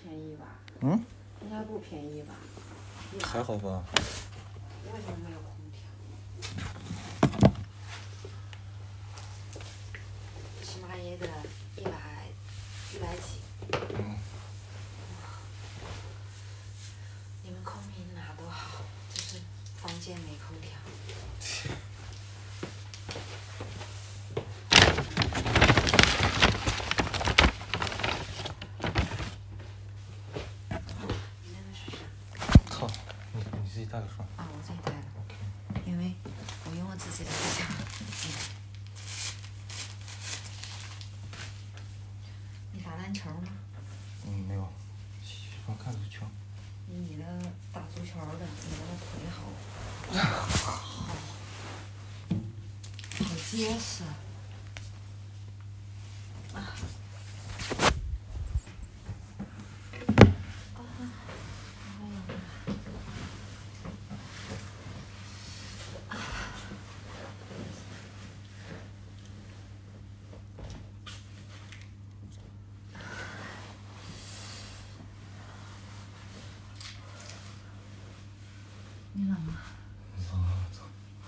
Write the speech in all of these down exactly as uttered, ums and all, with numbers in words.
便宜吧？ 嗯， 应该不便宜吧？ 还好吧。 为什么没有空调？起码也得一百一百几。 嗯。 你们空调哪都好，就是房间没空调。你那个是啥？ 套，你你自己带个说。 啊，我自己带的，因为我用我自己的比较。你打篮球吗？ 嗯，没有，喜欢看足球。 你的打足球的，你的腿好，好，好结实啊！你冷吗？ 走走。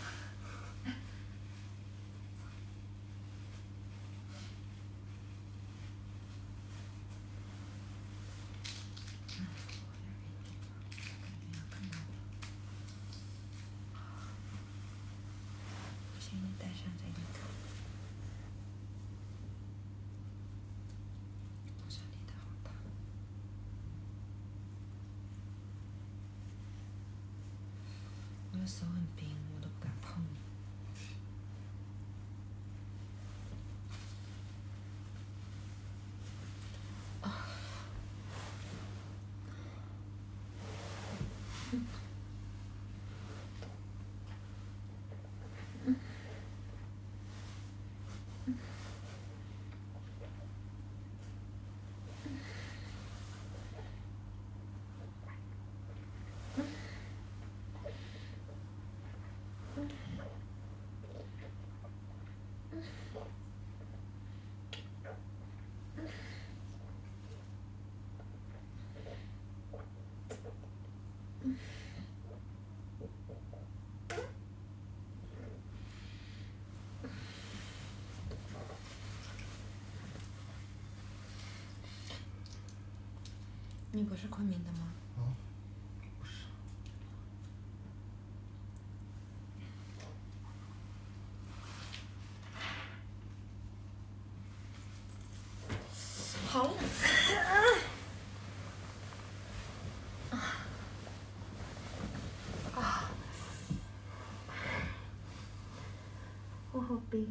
请你带上这个。我这里的好大。我的手很冰，我都不敢碰你。你不是昆明的吗？ 嗯，不是。 好冷啊！我好冰。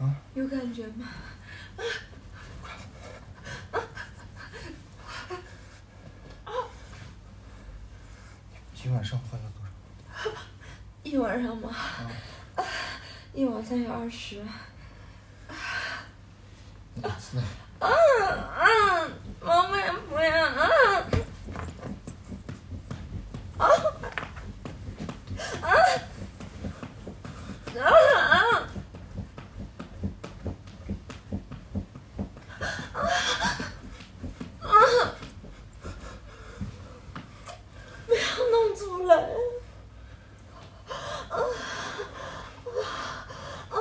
啊？ 有感觉吗？ 一晚上花了多少？ 一晚上吗？ 啊， 一晚上要二十。 哪次呢？ 啊啊！妈妈也不要啊！啊啊啊啊！不要弄出来！啊啊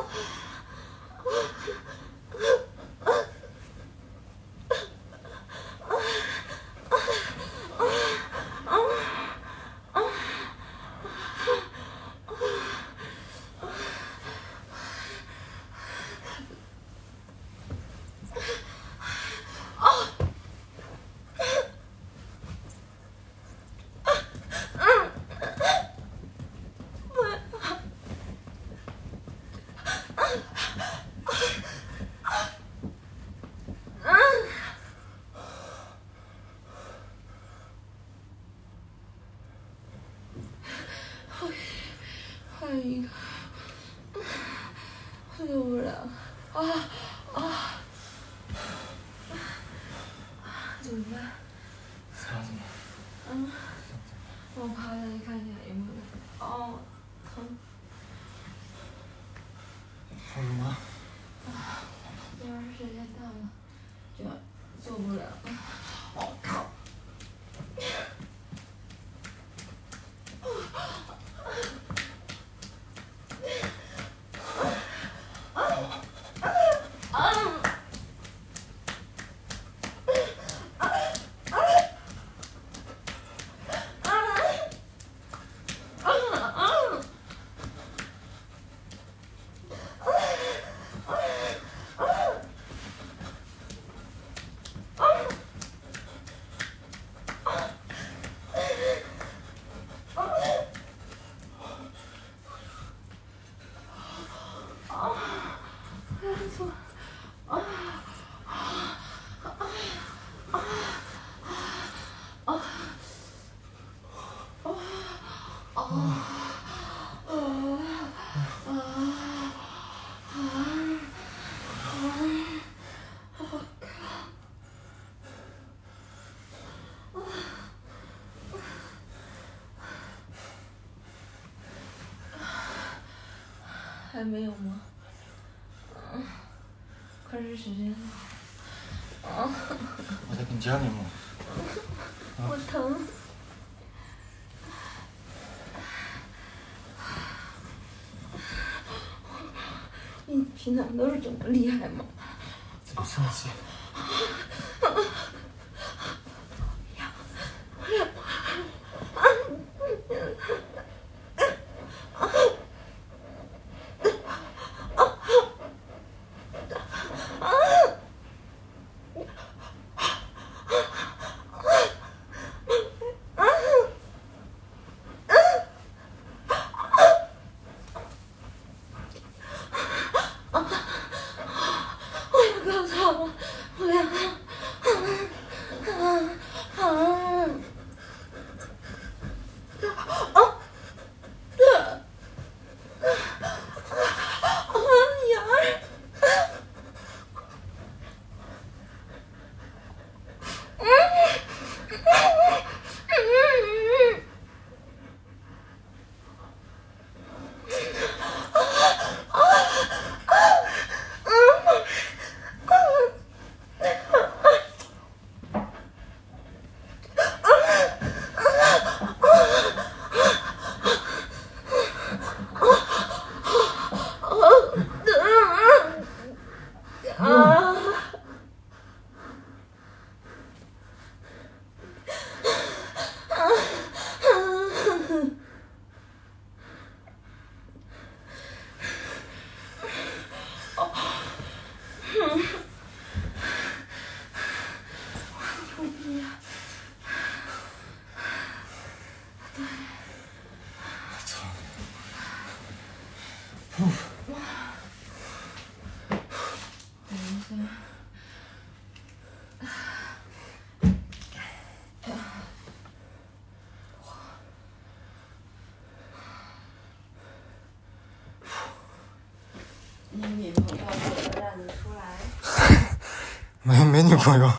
换一个，受不了！啊啊！怎么办？ 啥子嘛？ 嗯，我趴下去看一下有没有。哦，疼。 还有吗？ 啊，主要是时间到了，就做不了。我靠！还没有吗？嗯，可是时间到。啊！ 我在跟家里嘛。 我疼。你平常都是这么厉害吗？ 这么生气？ 我要高潮了！我要。 没没女朋友。